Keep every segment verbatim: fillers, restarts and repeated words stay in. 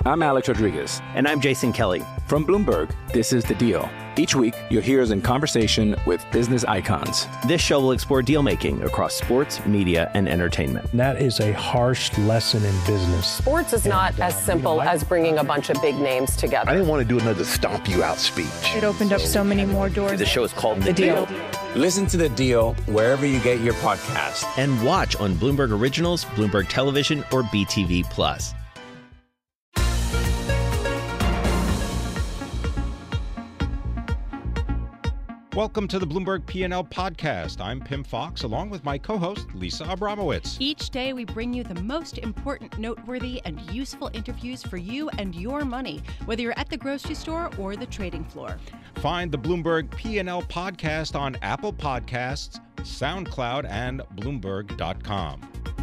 I'm Alex Rodriguez. And I'm Jason Kelly. From Bloomberg, this is The Deal. Each week, you'll hear us in conversation with business icons. This show will explore deal-making across sports, media, and entertainment. That is a harsh lesson in business. Sports is not and, uh, as simple you know, I, as bringing a bunch of big names together. I didn't want to do another stomp you out speech. It opened up so many more doors. The show is called The, the Deal. Deal. Listen to The Deal wherever you get your podcasts. And watch on Bloomberg Originals, Bloomberg Television, or B T V Plus. Welcome to the Bloomberg P and L podcast. I'm Pim Fox, along with my co-host, Lisa Abramowitz. Each day, we bring you the most important, noteworthy, and useful interviews for you and your money, whether you're at the grocery store or the trading floor. Find the Bloomberg P and L podcast on Apple Podcasts, SoundCloud, and Bloomberg dot com.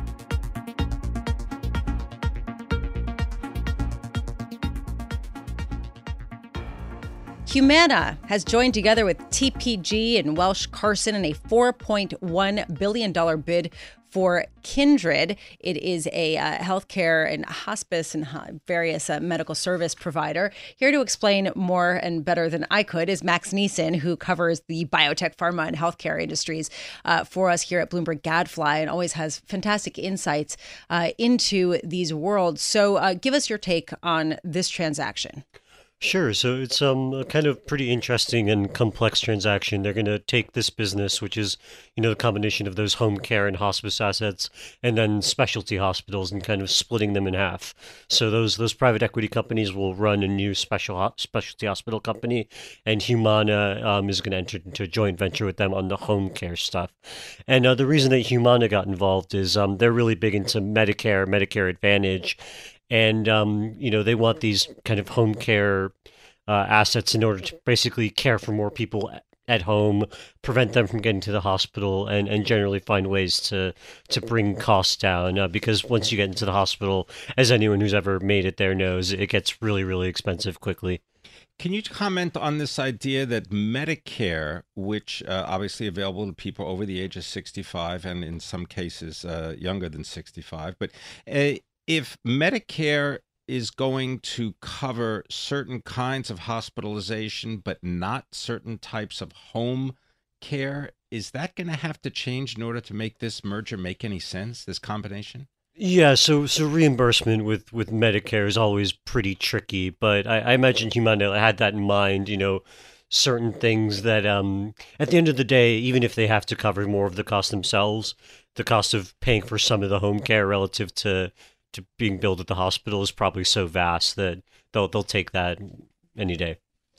Humana has joined together with T P G and Welsh Carson in a four point one billion dollars bid for Kindred. It is a uh, healthcare and hospice and uh, various uh, medical service provider. Here to explain more and better than I could is Max Neeson, who covers the biotech, pharma, and healthcare industries uh, for us here at Bloomberg Gadfly and always has fantastic insights uh, into these worlds. So uh, give us your take on this transaction. Sure. So it's um, a kind of pretty interesting and complex transaction. They're going to take this business, which is, you know, the combination of those home care and hospice assets, and then specialty hospitals, and kind of splitting them in half. So those those private equity companies will run a new special specialty hospital company, and Humana um, is going to enter into a joint venture with them on the home care stuff. And uh, the reason that Humana got involved is um, they're really big into Medicare, Medicare Advantage. And, um, you know, they want these kind of home care uh, assets in order to basically care for more people at home, prevent them from getting to the hospital, and, and generally find ways to, to bring costs down. Uh, because once you get into the hospital, as anyone who's ever made it there knows, it gets really, really expensive quickly. Can you comment on this idea that Medicare, which uh, obviously available to people over the age of sixty-five and in some cases uh, younger than sixty-five, but uh, if Medicare is going to cover certain kinds of hospitalization, but not certain types of home care, is that going to have to change in order to make this merger make any sense, this combination? Yeah, so so reimbursement with, with Medicare is always pretty tricky, but I, I imagine Humana had that in mind, you know, certain things that um, at the end of the day, even if they have to cover more of the cost themselves, the cost of paying for some of the home care relative to to being billed at the hospital is probably so vast that they'll they'll take that any day.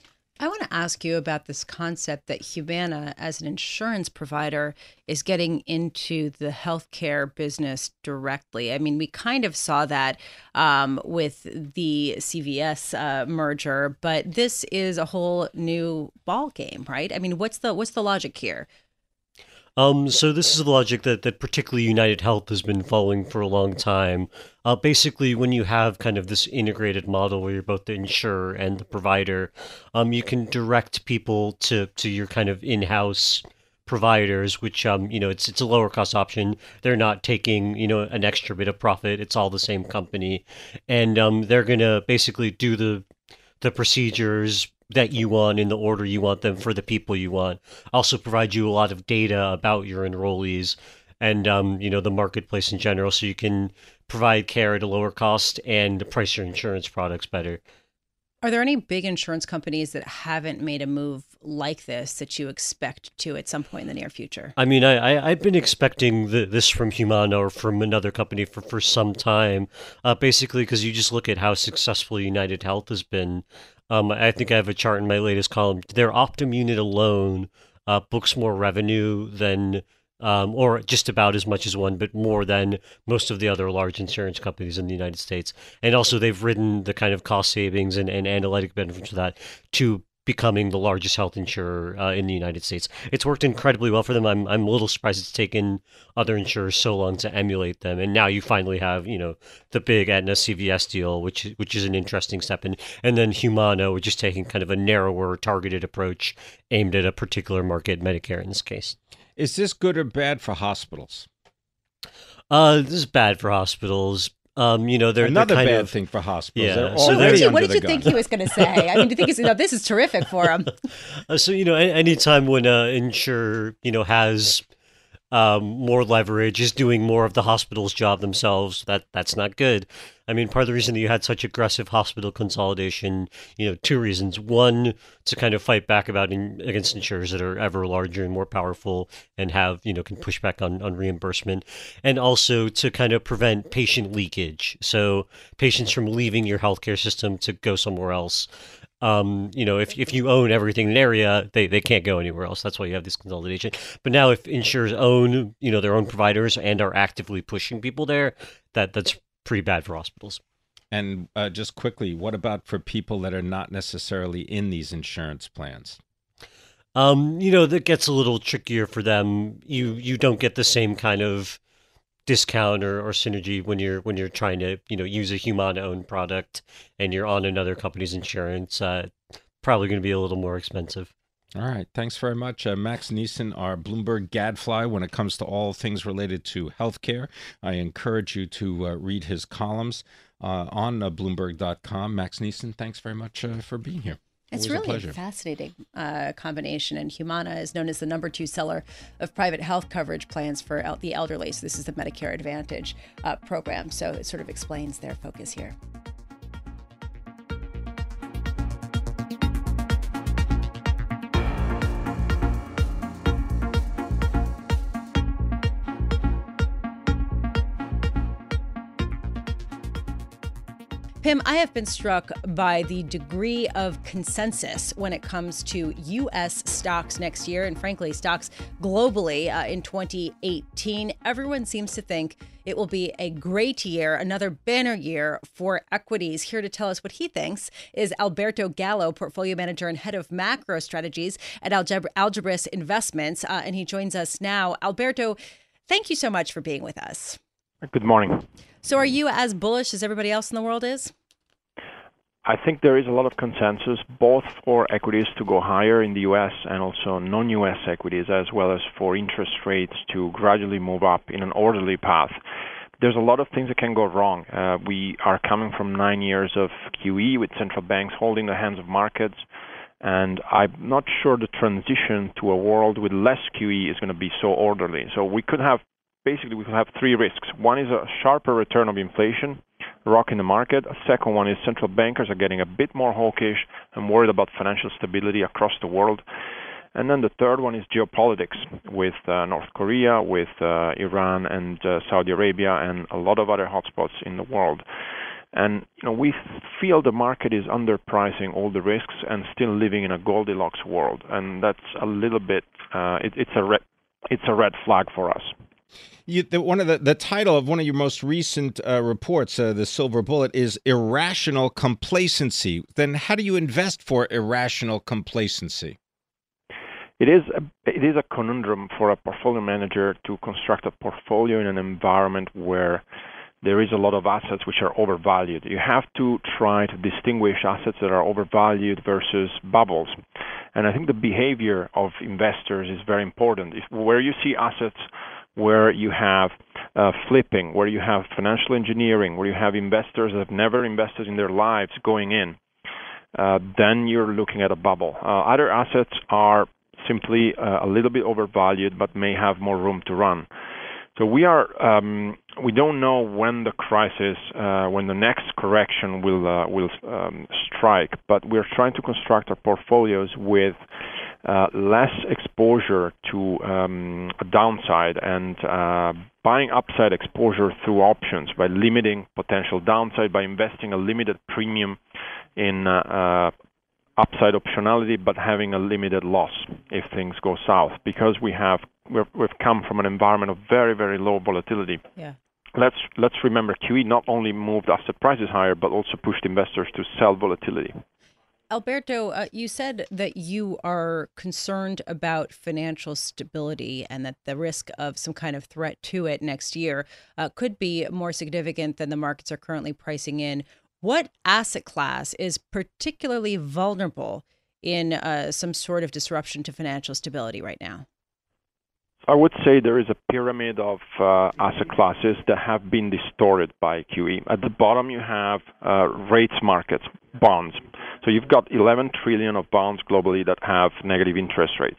I want to ask you about this concept that Humana, as an insurance provider, is getting into the healthcare business directly. I mean, we kind of saw that um, with the C V S uh, merger, but this is a whole new ball game, right? I mean, what's the what's the logic here? Um, so this is the logic that, that particularly United Health has been following for a long time. Uh, basically, when you have kind of this integrated model where you're both the insurer and the provider, um, you can direct people to, to your kind of in-house providers, which, um, you know, it's it's a lower cost option. They're not taking, you know, an extra bit of profit. It's all the same company. And um, they're going to basically do the the procedures that you want in the order you want them for the people you want. Also provide you a lot of data about your enrollees and, um, you know, the marketplace in general, so you can provide care at a lower cost and price your insurance products better. Are there any big insurance companies that haven't made a move like this that you expect to at some point in the near future? I mean, I, I, I've been expecting the, this from Humana or from another company for, for some time, uh, basically because you just look at how successful United Health has been. Um, I think I have a chart in my latest column. Their Optum unit alone uh, books more revenue than, um, or just about as much as one, but more than most of the other large insurance companies in the United States. And also they've ridden the kind of cost savings and, and analytic benefits of that to becoming the largest health insurer uh, in the United States. It's worked incredibly well for them. I'm I'm a little surprised it's taken other insurers so long to emulate them. And now you finally have, you know, the big Aetna C V S deal, which which is an interesting step. And, and then Humana, which is taking kind of a narrower, targeted approach aimed at a particular market, Medicare in this case. Is this good or bad for hospitals? Uh, this is bad for hospitals. Um, you know, they're another they're kind bad of, thing for hospitals. Yeah. They're So what already did you, under what did the you gun. think he was going to say? I mean, do you think he's, you know, this is terrific for him? Uh, so, you know, a- anytime when an insurer, you know, has um, more leverage, is doing more of the hospital's job themselves, that that's not good. I mean, part of the reason that you had such aggressive hospital consolidation, you know, two reasons. One, to kind of fight back about in, against insurers that are ever larger and more powerful and have, you know, can push back on, on reimbursement. And also to kind of prevent patient leakage. So patients from leaving your healthcare system to go somewhere else. Um, you know, if if you own everything in an area, they, they can't go anywhere else. That's why you have this consolidation. But now if insurers own, you know, their own providers and are actively pushing people there, that that's pretty bad for hospitals. And uh, just quickly, what about for people that are not necessarily in these insurance plans? Um, you know, that gets a little trickier for them. You you don't get the same kind of discount or, or synergy when you're when you're trying to, you know, use a Humana-owned product and you're on another company's insurance. Uh, probably going to be a little more expensive. All right. Thanks very much. Uh, Max Neeson, our Bloomberg gadfly when it comes to all things related to healthcare. I encourage you to uh, read his columns uh, on uh, Bloomberg dot com. Max Neeson, thanks very much uh, for being here. It's Always a really pleasure. a fascinating uh, combination. And Humana is known as the number two seller of private health coverage plans for el- the elderly. So this is the Medicare Advantage uh, program. So it sort of explains their focus here. Pim, I have been struck by the degree of consensus when it comes to U S stocks next year and, frankly, stocks globally uh, in twenty eighteen. Everyone seems to think it will be a great year, another banner year for equities. Here to tell us what he thinks is Alberto Gallo, portfolio manager and head of macro strategies at Algebra- Algebris Investments. Uh, and he joins us now. Alberto, thank you so much for being with us. Good morning. So are you as bullish as everybody else in the world is? I think there is a lot of consensus, both for equities to go higher in the U S and also non-U S equities, as well as for interest rates to gradually move up in an orderly path. There's a lot of things that can go wrong. Uh, we are coming from nine years of Q E with central banks holding the hands of markets, and I'm not sure the transition to a world with less Q E is going to be so orderly. So we could have Basically, we could have three risks. One is a sharper return of inflation, rocking the market. A second one is central bankers are getting a bit more hawkish and worried about financial stability across the world. And then the third one is geopolitics with uh, North Korea, with uh, Iran and uh, Saudi Arabia, and a lot of other hotspots in the world. And you know, we feel the market is underpricing all the risks and still living in a Goldilocks world. And that's a little bit, uh, it, it's a red, it's a red flag for us. You, the, one of the, the title of one of your most recent uh, reports, uh, the Silver Bullet, is Irrational Complacency. Then how do you invest for irrational complacency? It is a, it is a conundrum for a portfolio manager to construct a portfolio in an environment where there is a lot of assets which are overvalued. You have to try to distinguish assets that are overvalued versus bubbles. And I think the behavior of investors is very important. If, where you see assets where you have uh, flipping, where you have financial engineering, where you have investors that have never invested in their lives going in, uh, then you're looking at a bubble. Uh, other assets are simply uh, a little bit overvalued but may have more room to run. So we are um, we don't know when the crisis, uh, when the next correction will uh, will um, strike, but we're trying to construct our portfolios with uh, less exposure to um, a downside and uh, buying upside exposure through options by limiting potential downside, by investing a limited premium in uh, uh, upside optionality, but having a limited loss if things go south, because we have we've, we've come from an environment of very, very low volatility. Yeah. Let's let's remember Q E not only moved asset prices higher, but also pushed investors to sell volatility. Alberto, uh, you said that you are concerned about financial stability and that the risk of some kind of threat to it next year uh, could be more significant than the markets are currently pricing in. What asset class is particularly vulnerable in uh, some sort of disruption to financial stability right now? I would say there is a pyramid of uh, asset classes that have been distorted by Q E. At the bottom, you have uh, rates markets, bonds. So you've got eleven trillion of bonds globally that have negative interest rates.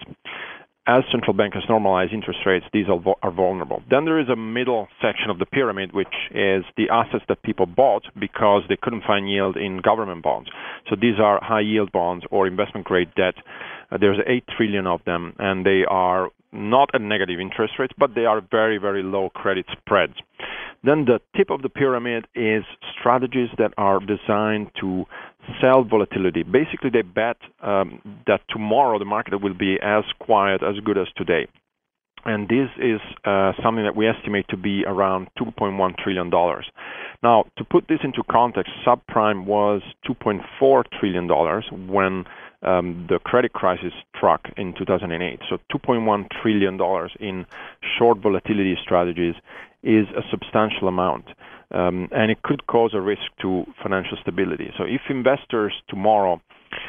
As central bankers normalize interest rates, these are, are vulnerable. Then there is a middle section of the pyramid, which is the assets that people bought because they couldn't find yield in government bonds. So these are high-yield bonds or investment-grade debt. Uh, there's eight trillion of them, and they are not at negative interest rates, but they are very, very low credit spreads. Then the tip of the pyramid is strategies that are designed to sell volatility. Basically, they bet um, that tomorrow the market will be as quiet, as good as today. And this is uh, something that we estimate to be around two point one trillion dollars. Now, to put this into context, subprime was two point four trillion dollars when um, the credit crisis struck in two thousand eight. So two point one trillion dollars in short volatility strategies is a substantial amount. Um, and it could cause a risk to financial stability. So if investors tomorrow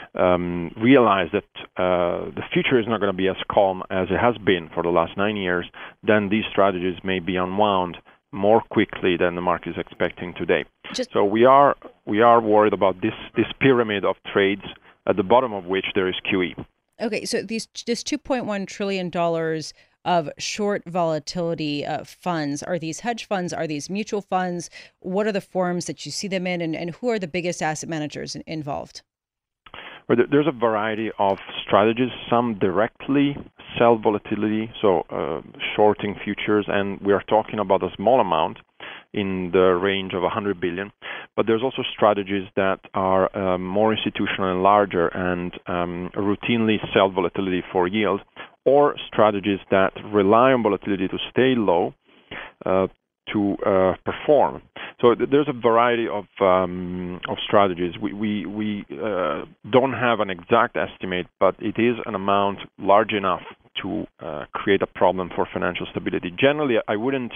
um, realize that uh, the future is not going to be as calm as it has been for the last nine years, then these strategies may be unwound more quickly than the market is expecting today. Just so we are we are worried about this this pyramid of trades, at the bottom of which there is Q E. Okay, so these this two point one trillion dollars of short volatility uh, funds, are these hedge funds? Are these mutual funds? What are the forms that you see them in, and, and who are the biggest asset managers in, involved? Well, there's a variety of strategies. Some directly sell volatility, so uh, shorting futures, and we are talking about a small amount in the range of one hundred billion. But there's also strategies that are uh, more institutional and larger and um, routinely sell volatility for yield, or strategies that rely on volatility to stay low uh, to uh, perform. So th- there's a variety of um, of strategies. We we, we uh, don't have an exact estimate, but it is an amount large enough to uh, create a problem for financial stability. Generally, I wouldn't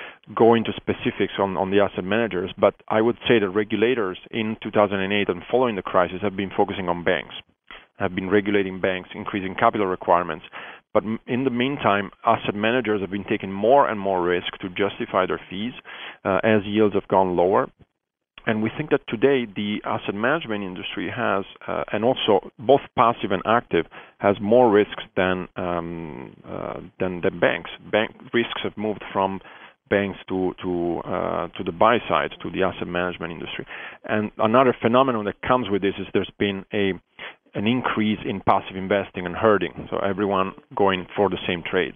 go into specifics on, on the asset managers, but I would say that regulators in two thousand eight and following the crisis have been focusing on banks, have been regulating banks, increasing capital requirements. But in the meantime, asset managers have been taking more and more risk to justify their fees uh, as yields have gone lower. And we think that today the asset management industry has, uh, and also both passive and active, has more risks than um, uh, than, than banks. Bank risks have moved from banks to to uh, to the buy side, to the asset management industry. And another phenomenon that comes with this is there's been a an increase in passive investing and herding, so everyone going for the same trades.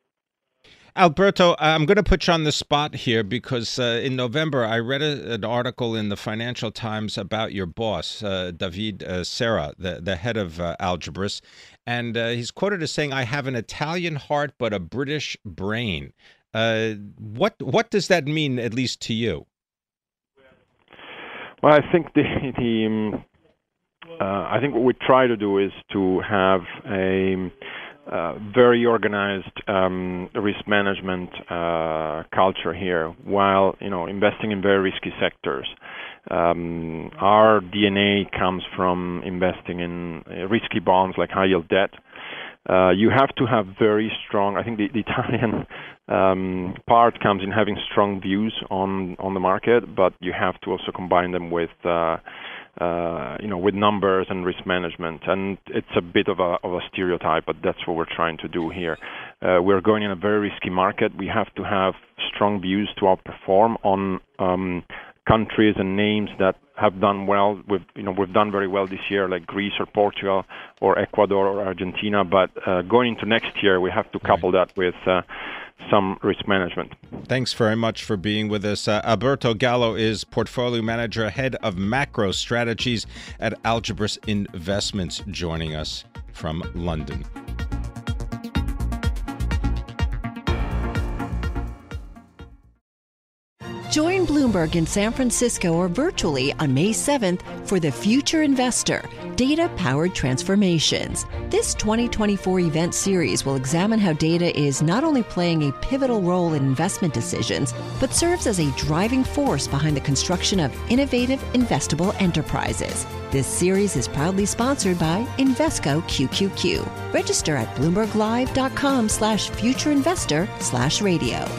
Alberto, I'm going to put you on the spot here because uh, in November I read a, an article in the Financial Times about your boss, uh, David uh, Serra, the, the head of uh, Algebris, and uh, he's quoted as saying, "I have an Italian heart but a British brain." Uh, what what does that mean, at least to you? Well, I think the the um, uh, I think what we try to do is to have a uh, very organized um, risk management uh, culture here, while you know investing in very risky sectors. Um, our D N A comes from investing in uh, risky bonds like high yield debt. Uh, you have to have very strong, I think the, the Italian um, part comes in having strong views on, on the market, but you have to also combine them with, uh, uh, you know, with numbers and risk management. And it's a bit of a, of a stereotype, but that's what we're trying to do here. Uh, we're going in a very risky market. We have to have strong views to outperform on um, countries and names that have done well. We've, you know, we've done very well this year, like Greece or Portugal or Ecuador or Argentina. But uh, going into next year, we have to couple that with uh, some risk management. Thanks very much for being with us. Uh, Alberto Gallo is portfolio manager, head of macro strategies at Algebris Investments, joining us from London. Join Bloomberg in San Francisco or virtually on May seventh for The Future Investor, Data-Powered Transformations. This twenty twenty-four event series will examine how data is not only playing a pivotal role in investment decisions, but serves as a driving force behind the construction of innovative, investable enterprises. This series is proudly sponsored by Invesco Q Q Q. Register at bloomberglive.com slash futureinvestor slash radio.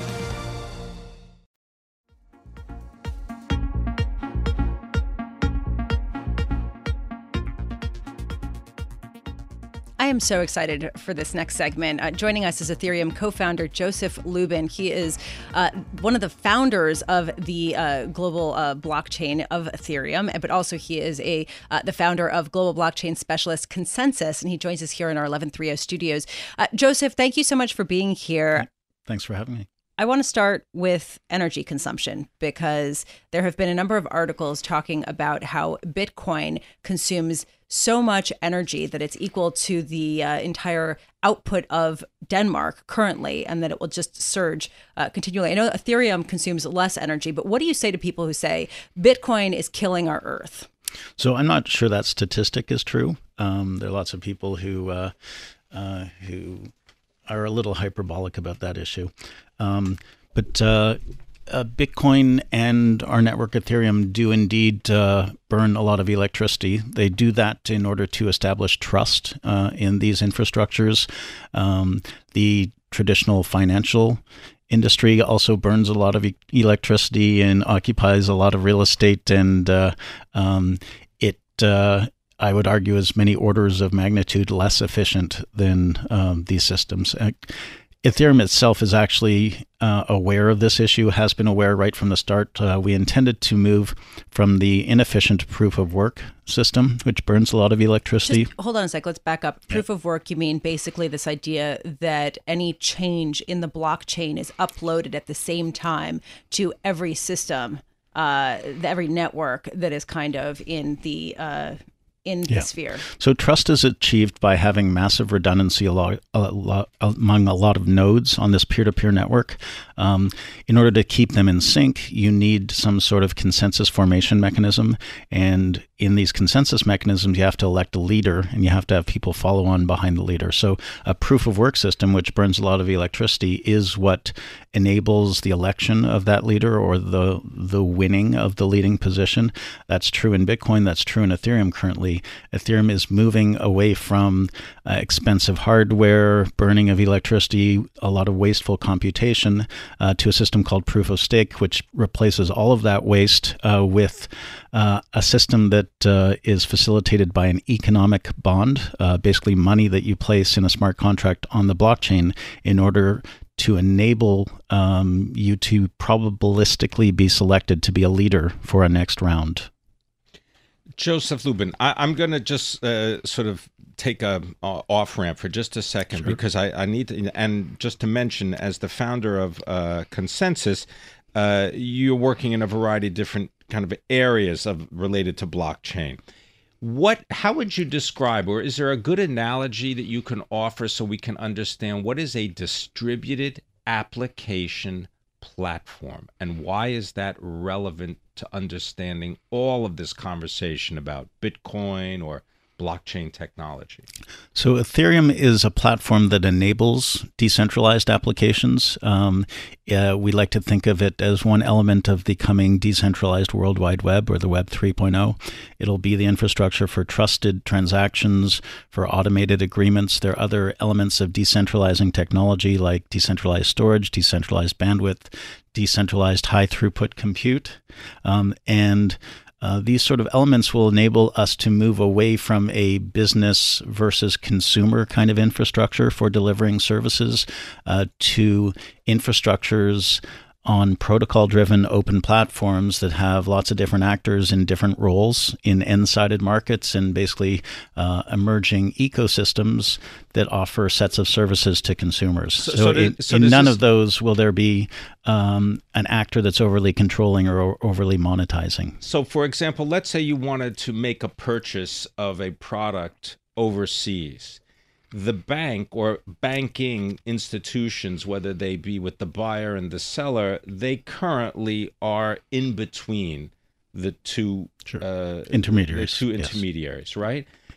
I am so excited for this next segment. Uh, joining us is Ethereum co-founder Joseph Lubin. He is uh, one of the founders of the uh, global uh, blockchain of Ethereum, but also he is a uh, the founder of global blockchain specialist ConsenSys, and he joins us here in our eleven thirty studios. Uh, Joseph, thank you so much for being here. Thanks for having me. I want to start with energy consumption because there have been a number of articles talking about how Bitcoin consumes so much energy that it's equal to the uh, entire output of Denmark currently, and that it will just surge uh, continually. I know Ethereum consumes less energy, but what do you say to people who say Bitcoin is killing our Earth? So I'm not sure that statistic is true. Um, there are lots of people who uh, uh, who are a little hyperbolic about that issue. Um, but uh, uh, Bitcoin and our network Ethereum do indeed uh, burn a lot of electricity. They do that in order to establish trust uh, in these infrastructures. Um, the traditional financial industry also burns a lot of e- electricity and occupies a lot of real estate, and uh, um, it uh, I would argue is many orders of magnitude less efficient than um, these systems. Uh, Ethereum itself is actually uh, aware of this issue, has been aware right from the start. Uh, we intended to move from the inefficient proof of work system, which burns a lot of electricity. Just hold on a sec. Let's back up. Proof yeah. of work, you mean basically this idea that any change in the blockchain is uploaded at the same time to every system, uh, every network that is kind of in the uh, in the yeah. sphere. So trust is achieved by having massive redundancy a lot, a lot, among a lot of nodes on this peer-to-peer network. Um, in order to keep them in sync, you need some sort of consensus formation mechanism. And in these consensus mechanisms, you have to elect a leader, and you have to have people follow on behind the leader. So a proof of work system, which burns a lot of electricity, is what enables the election of that leader or the the winning of the leading position. That's true in Bitcoin. That's true in Ethereum currently. Ethereum is moving away from uh, expensive hardware, burning of electricity, a lot of wasteful computation, uh, to a system called proof of stake, which replaces all of that waste uh, with uh, a system that uh, is facilitated by an economic bond, uh, basically money that you place in a smart contract on the blockchain in order to enable um, you to probabilistically be selected to be a leader for a next round. Joseph Lubin, I, I'm going to just uh, sort of take a uh, off ramp for just a second, sure. because I, I need to, and just to mention, as the founder of uh, ConsenSys, uh, you're working in a variety of different kind of areas of related to blockchain. What, how would you describe, or is there a good analogy that you can offer so we can understand what is a distributed application platform, and why is that relevant to understanding all of this conversation about Bitcoin or blockchain technology? So Ethereum is a platform that enables decentralized applications. Um, uh, we like to think of it as one element of the coming decentralized World Wide Web, or the Web three point oh. It'll be the infrastructure for trusted transactions, for automated agreements. There are other elements of decentralizing technology like decentralized storage, decentralized bandwidth, decentralized high throughput compute, um, and Uh, these sort of elements will enable us to move away from a business versus consumer kind of infrastructure for delivering services uh, to infrastructures on protocol-driven open platforms that have lots of different actors in different roles in end-sided markets, and basically uh, emerging ecosystems that offer sets of services to consumers. So, so, so, in, so in none this... of those will there be um, an actor that's overly controlling or o- overly monetizing. So, for example, let's say you wanted to make a purchase of a product overseas. The bank or banking institutions, whether they be with the buyer and the seller, they currently are in between the two sure. uh, intermediaries. The two yes. intermediaries, right?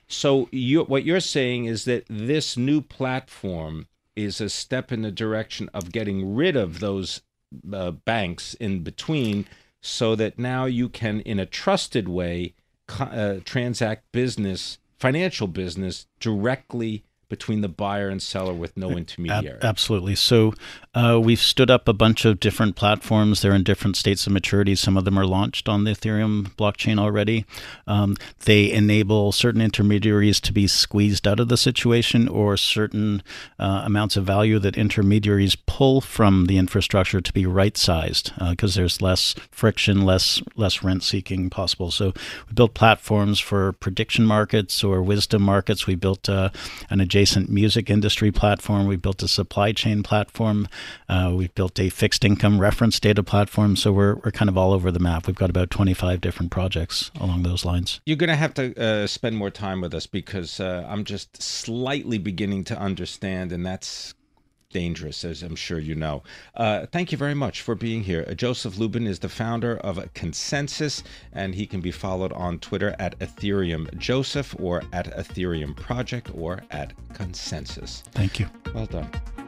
So you, what you're saying is that this new platform is a step in the direction of getting rid of those uh, banks in between, so that now you can, in a trusted way, uh, transact business, financial business, directly between the buyer and seller with no intermediary. Ab- absolutely. So uh, we've stood up a bunch of different platforms. They're in different states of maturity. Some of them are launched on the Ethereum blockchain already. Um, they enable certain intermediaries to be squeezed out of the situation, or certain uh, amounts of value that intermediaries pull from the infrastructure to be right-sized, because uh, there's less friction, less less rent-seeking possible. So we built platforms for prediction markets or wisdom markets. We built uh, an adjacent music industry platform. We built a supply chain platform. Uh, we've built a fixed income reference data platform. So we're we're kind of all over the map. We've got about twenty-five different projects along those lines. You're going to have to uh, spend more time with us, because uh, I'm just slightly beginning to understand, and that's dangerous, as I'm sure you know. Uh, thank you very much for being here. Uh, Joseph Lubin is the founder of ConsenSys, and he can be followed on Twitter at Ethereum Joseph, or at Ethereum Project, or at ConsenSys. Thank you. Well done.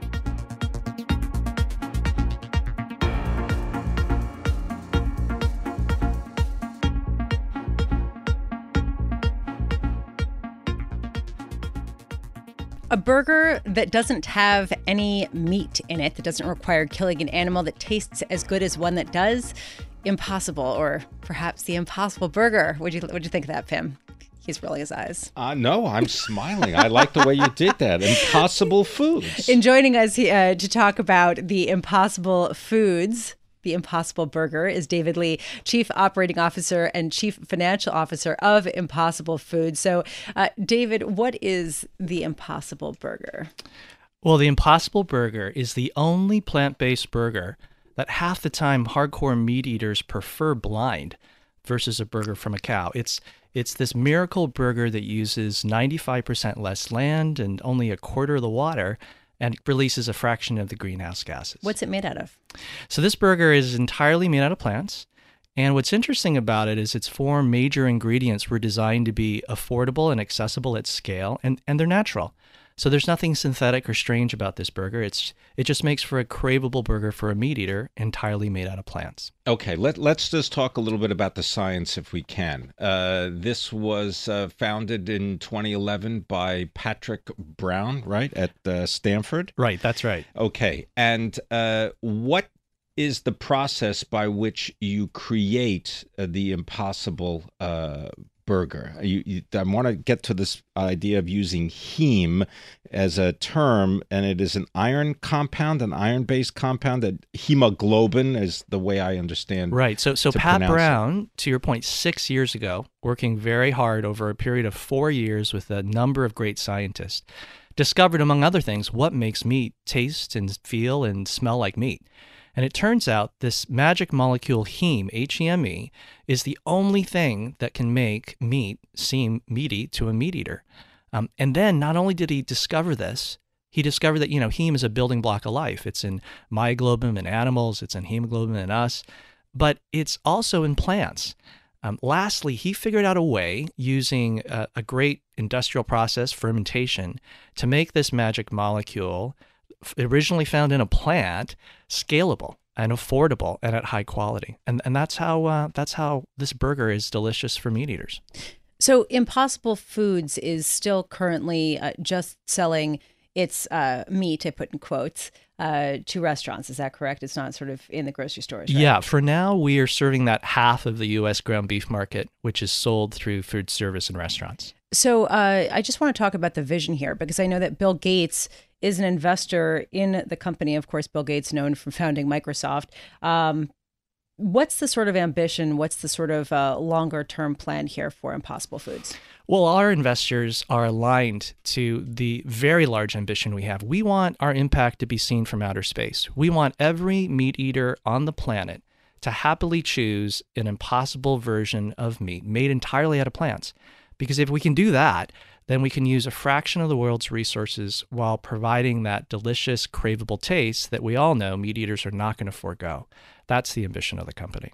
A burger that doesn't have any meat in it, that doesn't require killing an animal, that tastes as good as one that does. Impossible, or perhaps the Impossible Burger. What'd you, what'd you think of that, Pim? He's rolling his eyes. Uh, no, I'm smiling. I like the way you did that. Impossible Foods. In joining us uh, to talk about the Impossible Foods, the Impossible Burger, is David Lee, Chief Operating Officer and Chief Financial Officer of Impossible Foods. So, uh, David, what is the Impossible Burger? Well, the Impossible Burger is the only plant-based burger that half the time hardcore meat eaters prefer blind versus a burger from a cow. It's it's this miracle burger that uses ninety-five percent less land and only a quarter of the water, and releases a fraction of the greenhouse gases. What's it made out of? So this burger is entirely made out of plants. And what's interesting about it is its four major ingredients were designed to be affordable and accessible at scale, and, and they're natural. So there's nothing synthetic or strange about this burger. It's it just makes for a craveable burger for a meat eater, entirely made out of plants. Okay, let, let's just talk a little bit about the science if we can. Uh, this was uh, founded in twenty eleven by Patrick Brown, right, at uh, Stanford? Right, that's right. Okay, and uh, what is the process by which you create uh, the Impossible uh burger? You, you, I want to get to this idea of using heme as a term, and it is an iron compound, an iron-based compound, that hemoglobin is the way I understand. Right. So, so to Pat Brown, it. to your point, six years ago, working very hard over a period of four years with a number of great scientists, discovered, among other things, what makes meat taste and feel and smell like meat. And it turns out this magic molecule heme, H E M E, is the only thing that can make meat seem meaty to a meat eater. Um, and then not only did he discover this, he discovered that, you know, heme is a building block of life. It's in myoglobin in animals, it's in hemoglobin in us, but it's also in plants. Um, lastly, he figured out a way using a, a great industrial process, fermentation, to make this magic molecule, originally found in a plant, scalable and affordable and at high quality. And and that's how uh, that's how this burger is delicious for meat eaters. So Impossible Foods is still currently uh, just selling its uh, meat, I put in quotes, uh, to restaurants. Is that correct? It's not sort of in the grocery stores, right? Yeah, for now we are serving that half of the U S ground beef market, which is sold through food service and restaurants. So uh, I just want to talk about the vision here, because I know that Bill Gates is an investor in the company. Of course, Bill Gates, known from founding Microsoft. Um, what's the sort of ambition? What's the sort of uh, longer term plan here for Impossible Foods? Well, our investors are aligned to the very large ambition we have. We want our impact to be seen from outer space. We want every meat eater on the planet to happily choose an impossible version of meat made entirely out of plants. Because if we can do that, then we can use a fraction of the world's resources while providing that delicious, craveable taste that we all know meat eaters are not going to forego. That's the ambition of the company.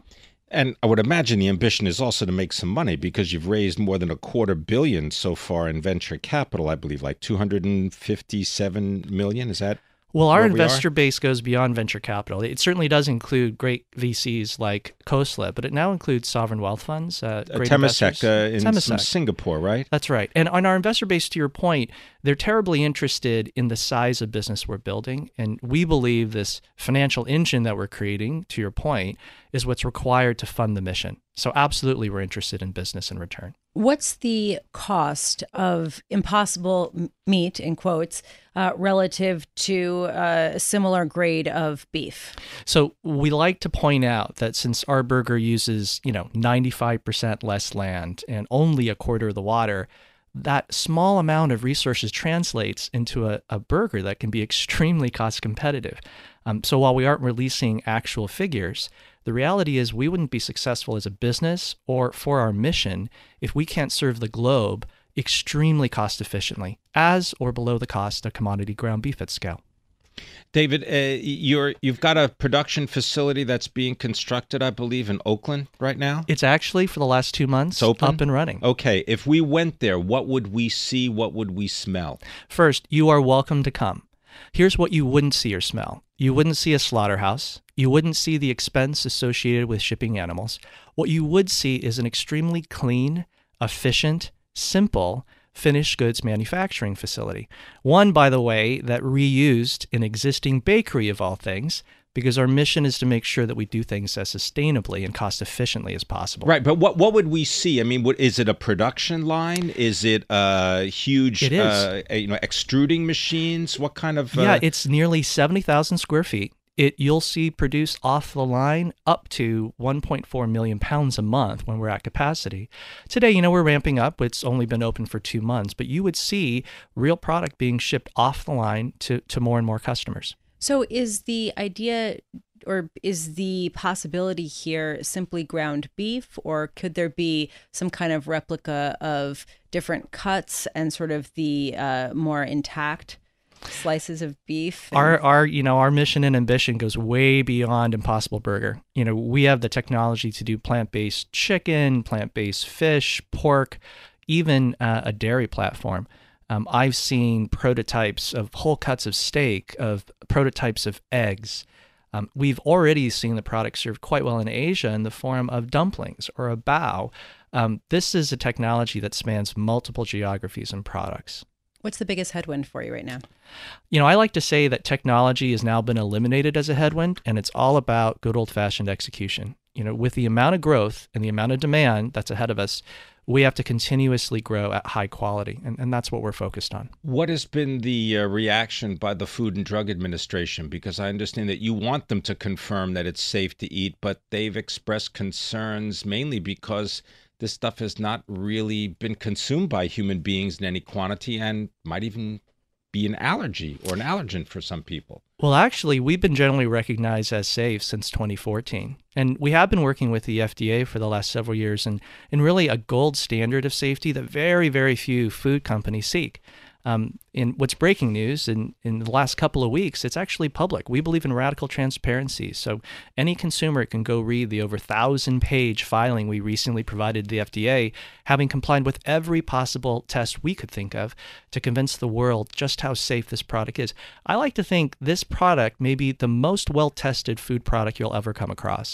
And I would imagine the ambition is also to make some money because you've raised more than a quarter billion so far in venture capital, I believe, like two hundred fifty-seven million. Is that? Well, our investor base goes beyond venture capital. It certainly does include great V Cs like Khosla, but it now includes sovereign wealth funds. Uh, uh, Temasek uh, in Temasek. Singapore, right? That's right. And on our investor base, to your point, they're terribly interested in the size of business we're building. And we believe this financial engine that we're creating, to your point, is what's required to fund the mission. So absolutely, we're interested in business in return. What's the cost of Impossible meat, in quotes, uh, relative to uh, a similar grade of beef? So we like to point out that since our burger uses, you know, ninety-five percent less land and only a quarter of the water, that small amount of resources translates into a, a burger that can be extremely cost competitive. Um, so while we aren't releasing actual figures, the reality is we wouldn't be successful as a business or for our mission if we can't serve the globe extremely cost efficiently, as or below the cost of commodity ground beef at scale. David, uh, you're, you've got a production facility that's being constructed, I believe, in Oakland right now? It's actually, for the last two months, up and running. Okay. If we went there, what would we see? What would we smell? First, you are welcome to come. Here's what you wouldn't see or smell. You wouldn't see a slaughterhouse. You wouldn't see the expense associated with shipping animals. What you would see is an extremely clean, efficient, simple, finished goods manufacturing facility. One, by the way, that reused an existing bakery of all things, because our mission is to make sure that we do things as sustainably and cost efficiently as possible. Right, but what what would we see? I mean, what, is it a production line? Is it a huge, it is. Uh, you know, extruding machines? What kind of? Uh... Yeah, it's nearly seventy thousand square feet. It you'll see produced off the line up to one point four million pounds a month when we're at capacity. Today, you know, we're ramping up. It's only been open for two months, but you would see real product being shipped off the line to to more and more customers. So is the idea or is the possibility here simply ground beef, or could there be some kind of replica of different cuts and sort of the uh, more intact slices of beef? Our, our, you know, our mission and ambition goes way beyond Impossible Burger. You know, we have the technology to do plant-based chicken, plant-based fish, pork, even uh, a dairy platform. Um, I've seen prototypes of whole cuts of steak, of prototypes of eggs. Um, we've already seen the product served quite well in Asia in the form of dumplings or a bao. Um, this is a technology that spans multiple geographies and products. What's the biggest headwind for you right now? You know, I like to say that technology has now been eliminated as a headwind, and it's all about good old-fashioned execution. You know, with the amount of growth and the amount of demand that's ahead of us, we have to continuously grow at high quality, and, and that's what we're focused on. What has been the uh, reaction by the Food and Drug Administration? Because I understand that you want them to confirm that it's safe to eat, but they've expressed concerns mainly because this stuff has not really been consumed by human beings in any quantity and might even be an allergy or an allergen for some people. Well, actually, we've been generally recognized as safe since twenty fourteen. And we have been working with the F D A for the last several years and, and really a gold standard of safety that very, very few food companies seek. Um, in what's breaking news in, in the last couple of weeks, it's actually public. We believe in radical transparency. So any consumer can go read the over thousand page filing we recently provided to the F D A, having complied with every possible test we could think of to convince the world just how safe this product is. I like to think this product may be the most well-tested food product you'll ever come across.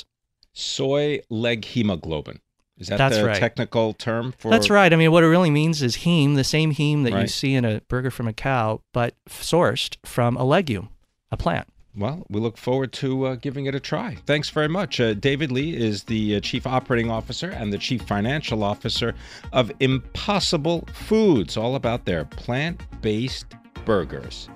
Soy leg hemoglobin. Is that That's the right. technical term for? That's right. I mean, what it really means is heme, the same heme that you Right. see in a burger from a cow, but sourced from a legume, a plant. Well, we look forward to uh, giving it a try. Thanks very much. Uh, David Lee is the uh, Chief Operating Officer and the Chief Financial Officer of Impossible Foods, all about their plant-based burgers.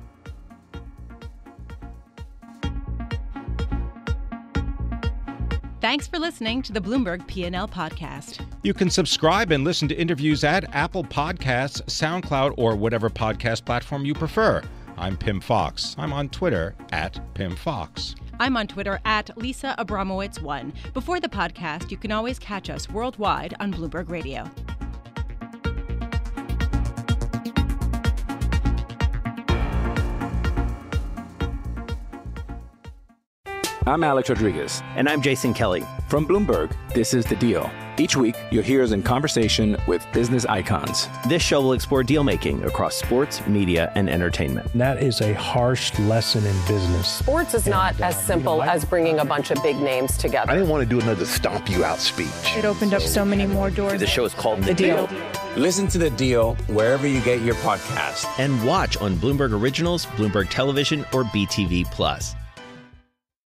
Thanks for listening to the Bloomberg P and L podcast. You can subscribe and listen to interviews at Apple Podcasts, SoundCloud, or whatever podcast platform you prefer. I'm Pim Fox. I'm on Twitter at Pim Fox. I'm on Twitter at Lisa Abramowitz one. Before the podcast, you can always catch us worldwide on Bloomberg Radio. I'm Alex Rodriguez. And I'm Jason Kelly. From Bloomberg, this is The Deal. Each week, you'll hear us in conversation with business icons. This show will explore deal-making across sports, media, and entertainment. And that is a harsh lesson in business. Sports is not as simple as bringing a bunch of big names together. I didn't want to do another stomp you out speech. It opened up so many more doors. The show is called The, The Deal. Deal. Listen to The Deal wherever you get your podcast. And watch on Bloomberg Originals, Bloomberg Television, or B T V Plus.